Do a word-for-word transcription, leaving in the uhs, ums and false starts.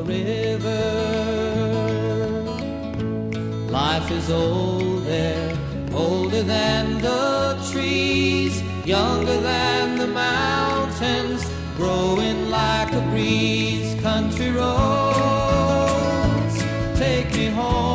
river. Life is old there, older than the trees, younger than the mountains, growing like a breeze. Country roads, take me home.